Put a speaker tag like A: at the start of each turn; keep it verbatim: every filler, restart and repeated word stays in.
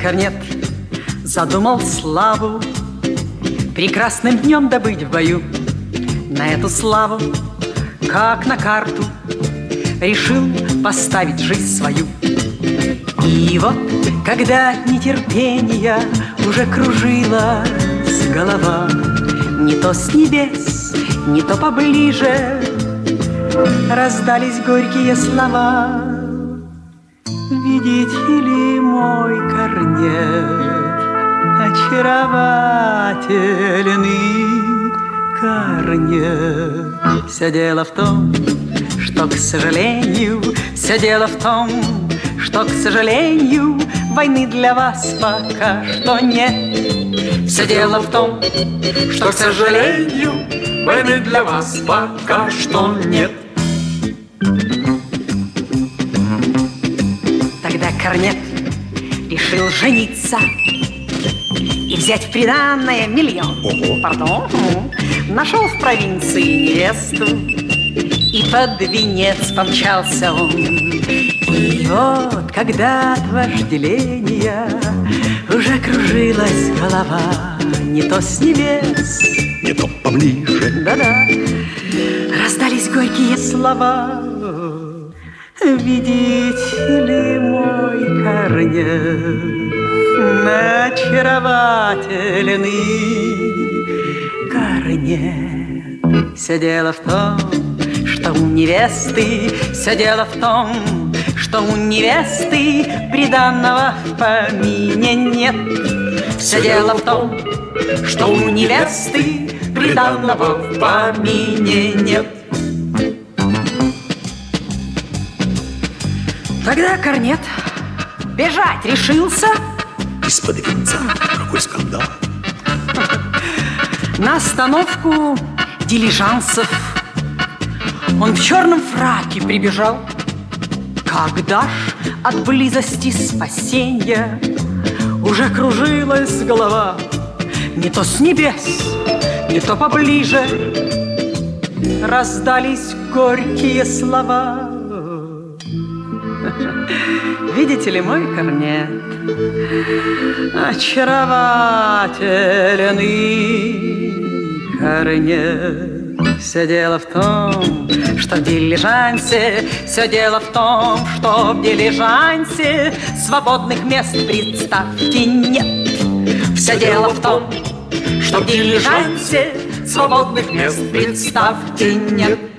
A: корнет задумал славу прекрасным днем добыть в бою. На эту славу, как на карту, решил поставить жизнь свою. И вот, когда от нетерпения уже кружилась голова, не то с небес, не то поближе раздались горькие слова. Видите ли, мой корнет, очаровательный корнет. Все дело в том, что, к сожалению, все дело в том, что, к сожалению, войны для вас пока что нет. Все дело в том, что, к сожалению, войны для вас пока что нет. Тогда корнет решил жениться и взять в приданое миллион.
B: Ого.
A: Пардон. Нашел в провинции невесту, и под венец помчался он. И вот, когда от вожделения уже кружилась голова, не то с небес,
B: не то поближе,
A: да-да, раздались горькие слова. Видите ли, мой корнет, очаровательный корнет. Все дело в том, что у невесты, все дело в том, что у невесты приданного в помине нет. Все дело в том, что у невесты приданного в помине нет. Тогда корнет бежать решился
B: из-под венца. Какой скандал!
A: на остановку дилижансов. Он в черном фраке прибежал. Когда ж от близости спасенья уже кружилась голова, не то с небес, не то поближе раздались горькие слова. Видите ли, мой корнет, очаровательный корнет. Все дело в том, что в дилижансе, все дело в том, что в дилижансе свободных мест, представьте, нет. Все дело в том, что в дилижансе свободных мест, представьте, нет.